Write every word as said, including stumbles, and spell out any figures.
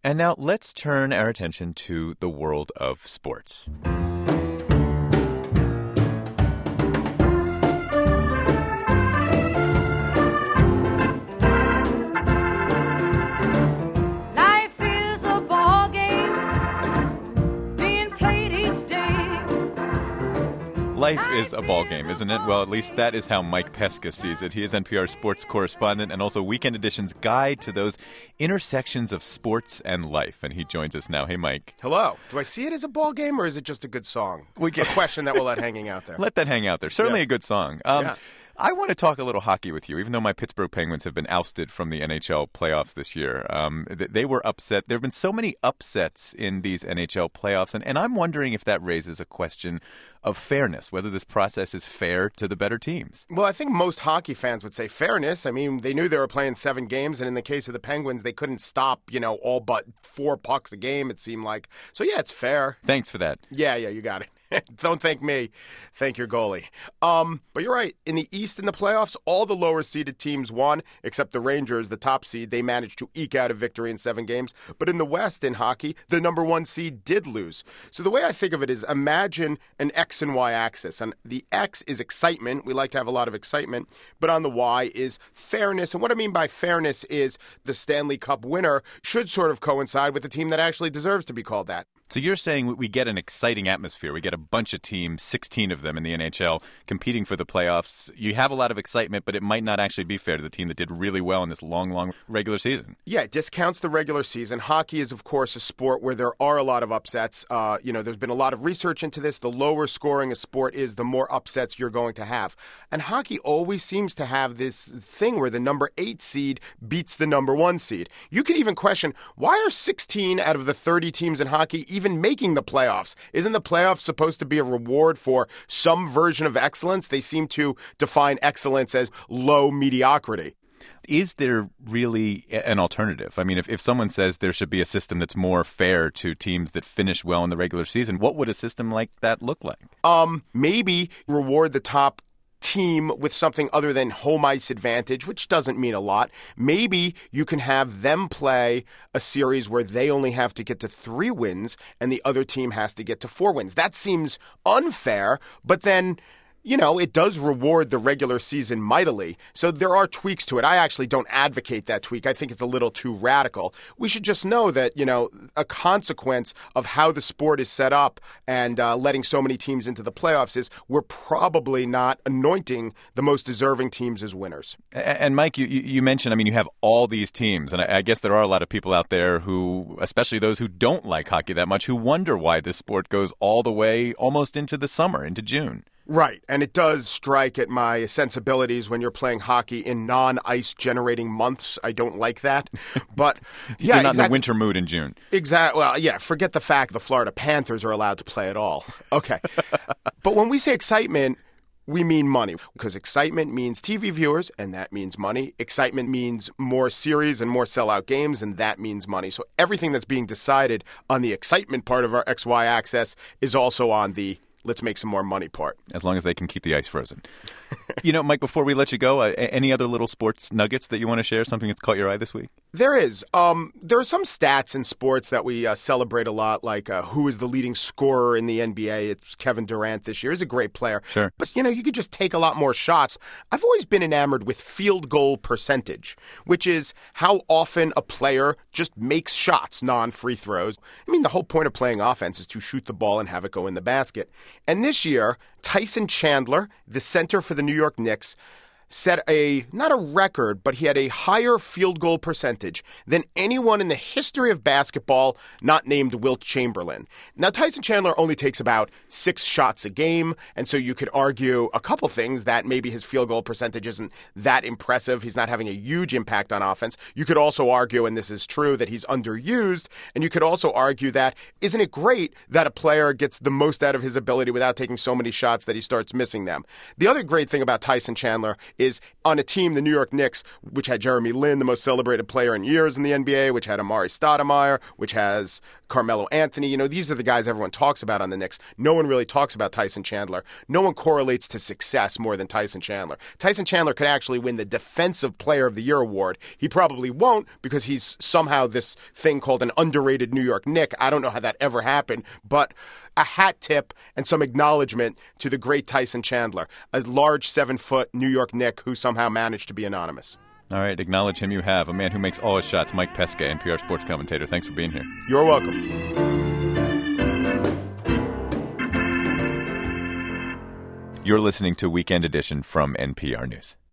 And now let's turn our attention to the world of sports. Life is a ball game, isn't it? Well, at least that is how Mike Pesca sees it. He is N P R's sports correspondent and also Weekend Edition's guide to those intersections of sports and life. And he joins us now. Hey, Mike. Hello. Do I see it as a ball game or is it just a good song? We get a question that we'll let hanging out there. Let that hang out there. Certainly Yes. a good song. Um, yeah. I want to talk a little hockey with you, even though my Pittsburgh Penguins have been ousted from the N H L playoffs this year. Um, they were upset. There have been so many upsets in these N H L playoffs, and, and I'm wondering if that raises a question of fairness, whether this process is fair to the better teams. Well, I think most hockey fans would say fairness. I mean, they knew they were playing seven games, and in the case of the Penguins, they couldn't stop, you know, all but four pucks a game, it seemed like. So, yeah, it's fair. Thanks for that. Yeah, yeah, you got it. Don't thank me. Thank your goalie. Um, but you're right. In the East in the playoffs, all the lower-seeded teams won, except the Rangers, the top seed. They managed to eke out a victory in seven games. But in the West in hockey, the number one seed did lose. So the way I think of it is imagine an X and Y axis. And the X is excitement. We like to have a lot of excitement. But on the Y is fairness. And what I mean by fairness is the Stanley Cup winner should sort of coincide with the team that actually deserves to be called that. So you're saying we get an exciting atmosphere. We get a bunch of teams, sixteen of them in the N H L, competing for the playoffs. You have a lot of excitement, but it might not actually be fair to the team that did really well in this long, long regular season. Yeah, it discounts the regular season. Hockey is, of course, a sport where there are a lot of upsets. Uh, you know, there's been a lot of research into this. The lower scoring a sport is, the more upsets you're going to have. And hockey always seems to have this thing where the number eight seed beats the number one seed. You could even question, why are sixteen out of the thirty teams in hockey even making the playoffs? Isn't the playoffs supposed to be a reward for some version of excellence? They seem to define excellence as low mediocrity. Is there really an alternative? I mean, if, if someone says there should be a system that's more fair to teams that finish well in the regular season, what would a system like that look like? Um, maybe reward the top team with something other than home ice advantage, which doesn't mean a lot. Maybe you can have them play a series where they only have to get to three wins and the other team has to get to four wins. That seems unfair, but then, you know, it does reward the regular season mightily. So there are tweaks to it. I actually don't advocate that tweak. I think it's a little too radical. We should just know that, you know, a consequence of how the sport is set up and uh, letting so many teams into the playoffs is we're probably not anointing the most deserving teams as winners. And Mike, you, you mentioned, I mean, you have all these teams, and I guess there are a lot of people out there who, especially those who don't like hockey that much, who wonder why this sport goes all the way almost into the summer, into June. Right, and it does strike at my sensibilities when you're playing hockey in non-ice generating months. I don't like that, but yeah, you're not exactly. in the winter mood in June. Exactly. Well, yeah. Forget the fact the Florida Panthers are allowed to play at all. Okay, but when we say excitement, we mean money, because excitement means T V viewers, and that means money. Excitement means more series and more sellout games, and that means money. So everything that's being decided on the excitement part of our X Y axis is also on the let's make some more money part. As long as they can keep the ice frozen. You know, Mike, before we let you go, uh, any other little sports nuggets that you want to share, something that's caught your eye this week? There is. Um, there are some stats in sports that we uh, celebrate a lot, like uh, who is the leading scorer in the N B A. It's Kevin Durant this year. He's a great player. Sure. But, you know, you could just take a lot more shots. I've always been enamored with field goal percentage, which is how often a player just makes shots, non-free throws. I mean, the whole point of playing offense is to shoot the ball and have it go in the basket. And this year, Tyson Chandler, the center for the New York Knicks, set a, not a record, but he had a higher field goal percentage than anyone in the history of basketball not named Wilt Chamberlain. Now, Tyson Chandler only takes about six shots a game, and so you could argue a couple things, that maybe his field goal percentage isn't that impressive. He's not having a huge impact on offense. You could also argue, and this is true, that he's underused, and you could also argue that isn't it great that a player gets the most out of his ability without taking so many shots that he starts missing them? The other great thing about Tyson Chandler is on a team, the New York Knicks, which had Jeremy Lin, the most celebrated player in years in the N B A, which had Amari Stoudemire, which has Carmelo Anthony. You know, these are the guys everyone talks about on the Knicks. No one really talks about Tyson Chandler. No one correlates to success more than Tyson Chandler. Tyson Chandler could actually win the Defensive Player of the Year award. He probably won't because he's somehow this thing called an underrated New York Knick. I don't know how that ever happened, but a hat tip and some acknowledgement to the great Tyson Chandler, a large seven-foot New York Knick who somehow managed to be anonymous. All right, acknowledge him you have. A man who makes all his shots, Mike Pesca, N P R sports commentator. Thanks for being here. You're welcome. You're listening to Weekend Edition from N P R News.